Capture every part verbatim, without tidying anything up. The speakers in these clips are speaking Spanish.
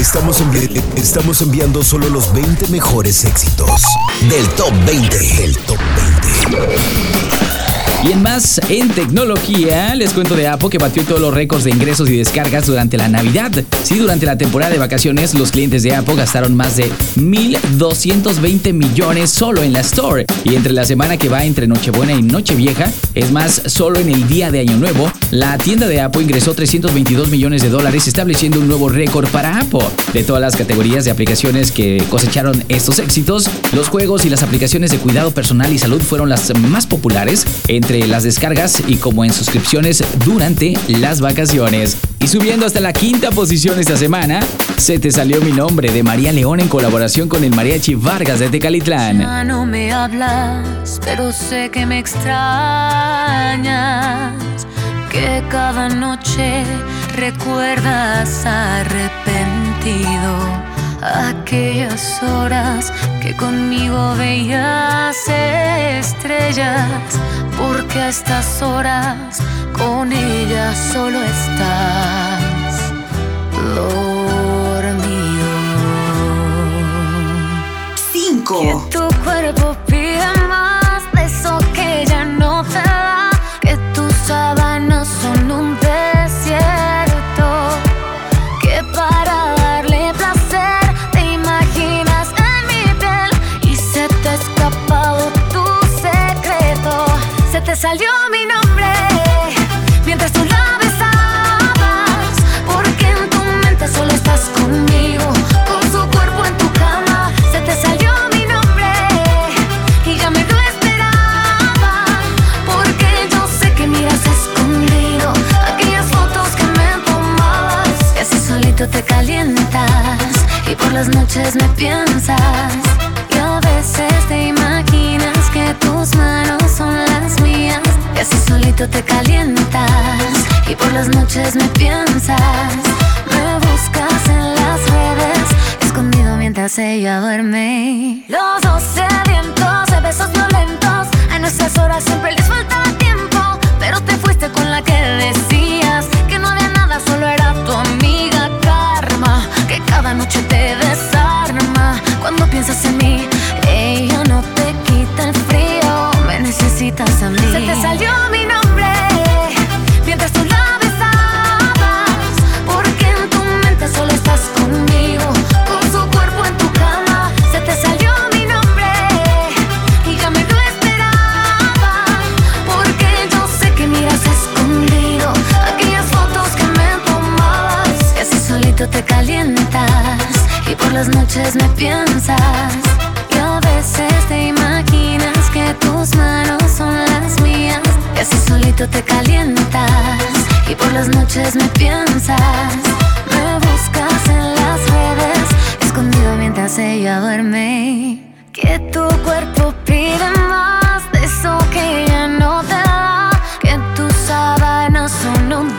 Estamos, envi- estamos enviando solo los veinte mejores éxitos del Top veinte. El Top veinte. Y en más, en tecnología, les cuento de Apple que batió todos los récords de ingresos y descargas durante la Navidad. Sí, durante la temporada de vacaciones, los clientes de Apple gastaron más de mil doscientos veinte millones solo en la Store. Y entre la semana que va entre Nochebuena y Nochevieja, es más, solo en el día de Año Nuevo, la tienda de Apple ingresó trescientos veintidós millones de dólares, estableciendo un nuevo récord para Apple. De todas las categorías de aplicaciones que cosecharon estos éxitos, los juegos y las aplicaciones de cuidado personal y salud fueron las más populares entre las descargas y como en suscripciones durante las vacaciones. Y subiendo hasta la quinta posición esta semana, Se te salió mi nombre, de María León en colaboración con el Mariachi Vargas de Tecalitlán. Ya no me hablas, pero sé que me extrañas, que cada noche recuerdas arrepentido aquellas horas que conmigo veías estrellas, porque a estas horas con ella solo estás dormido. Cinco. Que tu cuerpo pide más de eso que ya no te da, que tus sábanas son un desierto, que para darle placer te imaginas en mi piel y se te ha escapado tu secreto. Se te salió mi nombre mientras tú la besabas, porque en tu mente solo estás conmigo, con su cuerpo en tu cama. Se te salió mi nombre y ya me lo esperaba, porque yo sé que miras escondido aquellas fotos que me tomabas, y así solito te calientas y por las noches me piensas, y a veces te imaginas que tus manos son las mías, y así solito te calientas y por las noches me piensas. Me buscas en las redes, escondido mientras ella duerme. Los dos sedientos de besos violentos, a nuestras horas siempre les faltaba tiempo, pero te fuiste con la que decías que no había nada, solo era tu amiga Karma, que cada noche te desarma. Cuando piensas en mí, ella no te quita el frío, me necesitas a mí. Se te salió mi nombre mientras tú la besabas, porque en tu mente solo estás conmigo, con su cuerpo en tu cama. Se te salió mi nombre y ya me lo esperaba, porque yo sé que miras escondido aquellas fotos que me tomabas, y así solito te calientas y por las noches me piensas, y a veces te imaginas que tus manos son las mías, y así solito te calientas y por las noches me piensas. Me buscas en las redes, escondido mientras ella duerme. Que tu cuerpo pide más de eso que ella no te da, que tus sábanas son un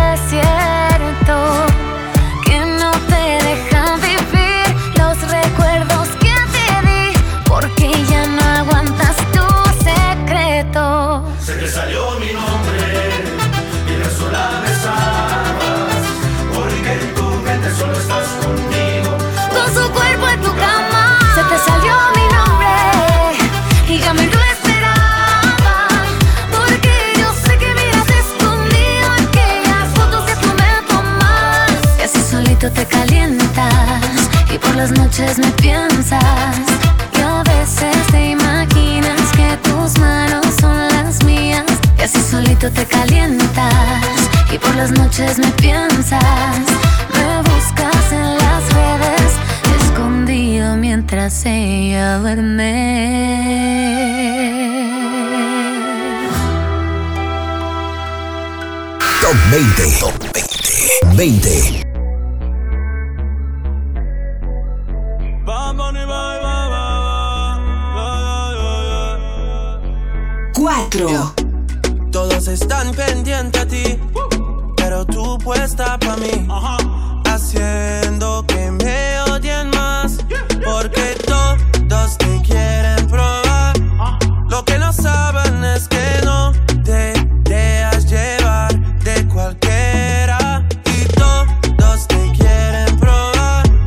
desierto, que no te dejan vivir los recuerdos que te di, porque ya no aguantas tu secreto. Se te salió mi nombre mientras tú la besabas, porque en tu mente solo estás conmigo, con su cuerpo en tu cama. Se te salió mi nombre y ya me lo esperaba, porque yo sé que miras escondido aquellas fotos que tú me tomas, y así solito te calientas y por las noches me piensas, y a veces te imaginas que tus manos son las mías, y así solito te calientas y por las noches me piensas. Me buscas en las redes, escondido mientras ella duerme. Top veinte. Top veinte. veinte. Cuatro. Todos están pendientes a ti, pero tú puesta pa' mí, haciendo que me odien más, porque todos te quieren probar. Lo que no saben es que no te dejas llevar de cualquiera, y todos te quieren probar.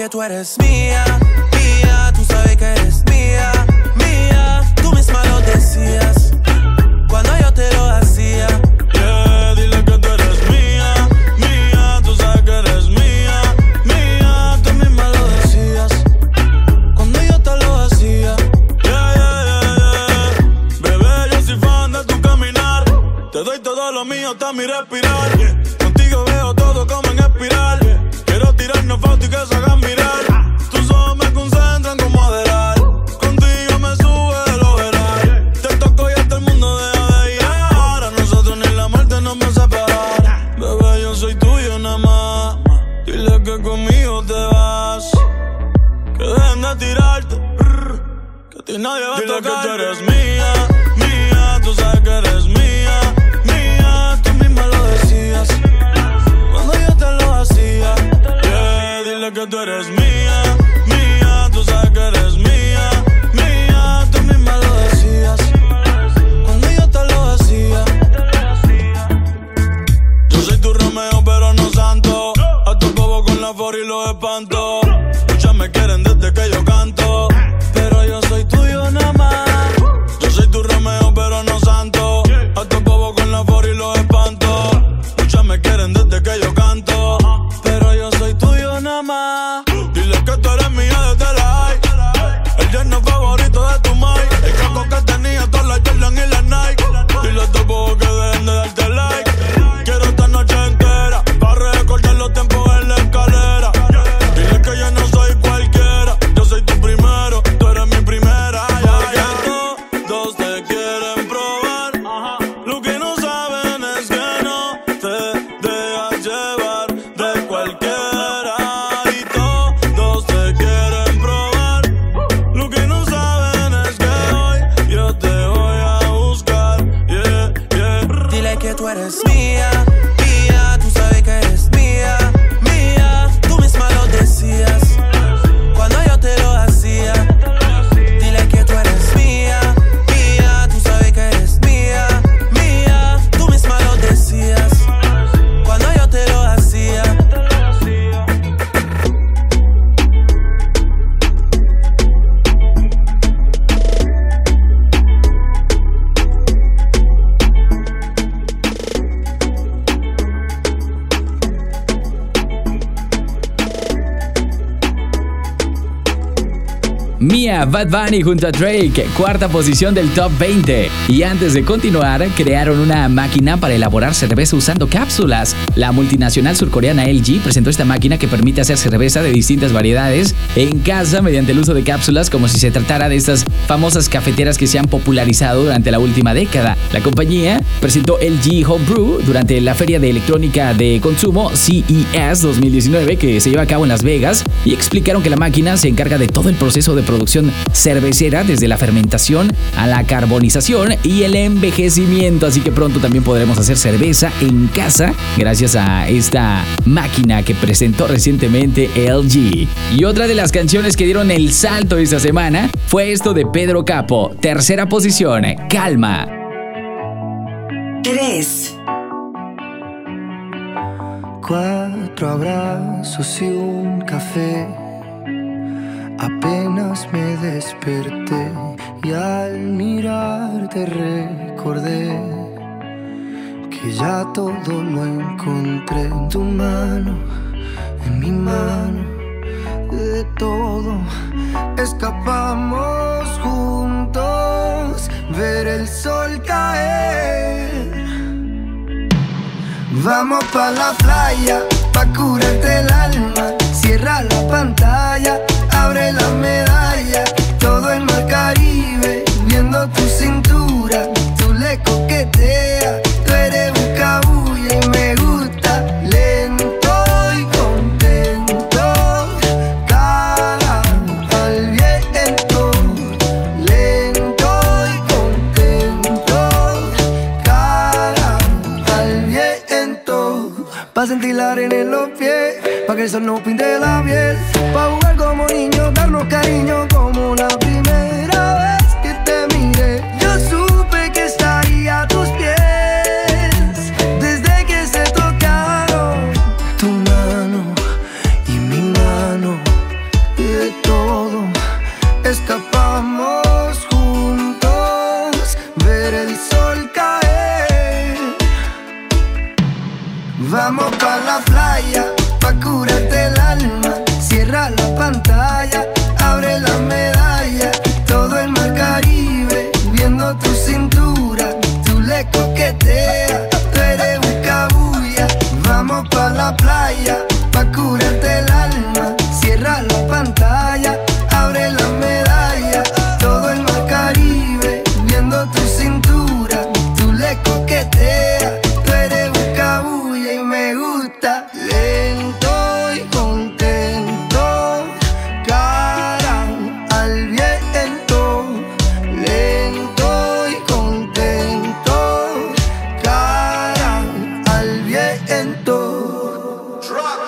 que tú eres mía, mía, tú sabes que eres mía, mía, tú misma lo decías cuando yo te lo hacía. Yeah, dile que tú eres mía, mía, tú sabes que eres mía, mía, tú misma lo decías cuando yo te lo hacía. Yeah, yeah, yeah, yeah. Bebé, yo soy fan de tu caminar, te doy todo lo mío hasta mi respirar. Contigo veo todo como en espiral. Quiero tirarnos fotos y que se hagan mirar. Tus ojos me concentran como adelar. Contigo me sube el overall. Te toco y hasta el mundo deja de llegar. A nosotros ni la muerte nos va a separar. Bebé, yo soy tuyo nada más. Dile que conmigo te vas. Que dejen de tirarte. Que a ti nadie va a tocar. Dile que tú eres mía, mía. Tú sabes que eres mía, mía. Tú misma lo decías cuando yo te lo hacía. Yeah, dile que tú eres mía, mía. Tú sabes que eres mía, mía. Tú misma lo decías cuando yo te lo hacía. Yo soy tu Romeo pero no santo. A tu bobo con la for y los espanto. Muchas me quieren desde que yo canto, pero yo soy tuyo nada más. Yo soy tu Romeo pero no santo. A tu bobo con la for y los espanto. Muchas me quieren desde que yo canto, pero yo soy tuyo nada más. Dile que tú eres mía desde la high. El yerno favorito de tu mai. El caco que tenía todas las Jordan y las Nike. Dile a tu bobo que dejen de darte like. Quiero esta noche entera para recordar los tiempos en la escalera. Dile que yo no soy cualquiera. Yo soy tu primero, tú eres mi primera. Ya, ya. Todos te quieren probar. Lo que no saben es que no te dejas llevar de cualquiera. Y todos te quieren probar. Lo que no saben es que hoy yo te voy a buscar. Yeah, yeah. Dile que tú eres mía, mía, tú sabes que eres mía, mía, tú misma lo decías cuando yo te lo hacía. Dile que tú eres mía, mía, tú sabes que eres mía, mía, tú misma lo decías cuando yo te lo hacía. Mia, Bad Bunny junto a Drake, cuarta posición del Top veinte. Y antes de continuar, crearon una máquina para elaborar cerveza usando cápsulas. La multinacional surcoreana L G presentó esta máquina que permite hacer cerveza de distintas variedades en casa mediante el uso de cápsulas, como si se tratara de estas famosas cafeteras que se han popularizado durante la última década. La compañía presentó L G Homebrew durante la Feria de Electrónica de Consumo C E S dos mil diecinueve, que se lleva a cabo en Las Vegas, y explicaron que la máquina se encarga de todo el proceso de producción cervecera, desde la fermentación a la carbonización y el envejecimiento, así que pronto también podremos hacer cerveza en casa gracias a esta máquina que presentó recientemente L G. Y otra de las canciones que dieron el salto esta semana fue esto de Pedro Capó, tercera posición, Calma. tres. Cuatro abrazos y un café. Apenas me desperté y al mirarte recordé que ya todo lo encontré en tu mano, en mi mano. De todo escapamos juntos, ver el sol caer. Vamos pa' la playa, pa' curarte el alma. Cierra la pantalla, abre la medalla. Todo el mar Caribe, viendo tu cintura. Tú le coqueteas, tú eres un cabulla y me gusta. Lento y contento, cara al viento. Lento y contento, cara al viento. Pa' sentir la arena en los pies, pa' que el sol no pinte la piel. Pa' jugar como niños, darnos cariño como la primera vez que te miré. Yo supe que estaría a tus pies desde que se tocaron tu mano y mi mano. Vamos pa' la playa, pa' curarte el alma. Cierra la pantalla, abre la medalla. Todo el mar Caribe, viendo tu cintura. Tú le coqueteas, tú eres un cabuya. Vamos pa' la playa, pa' curarte el alma. Cierra la pantalla, abre la medalla. Todo el mar Caribe, viendo tu cintura. Tú le coqueteas, tú eres un cabuya y me gusta. Lento y contento, cara al viento. Lento y contento, cara al viento.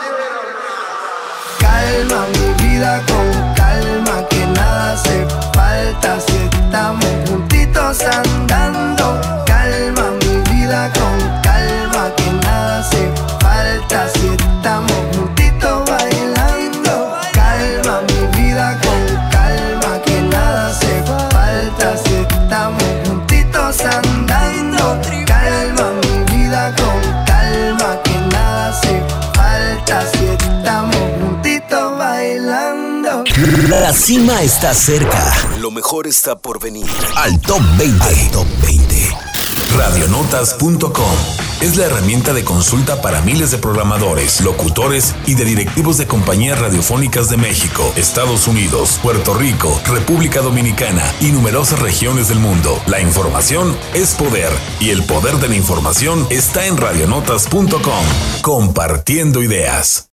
Calma mi vida con calma, que nada hace falta si estamos juntitos andando. Calma mi vida con calma, que nada hace falta si estamos juntitos bailando. Calma mi vida con calma, que nada hace falta si estamos juntitos andando. Calma mi vida con calma, que nada hace falta si estamos juntitos bailando. La cima está cerca. Lo mejor está por venir. Al Top veinte. Al Top veinte. radionotas punto com es la herramienta de consulta para miles de programadores, locutores y de directivos de compañías radiofónicas de México, Estados Unidos, Puerto Rico, República Dominicana y numerosas regiones del mundo. La información es poder y el poder de la información está en radionotas punto com. Compartiendo ideas.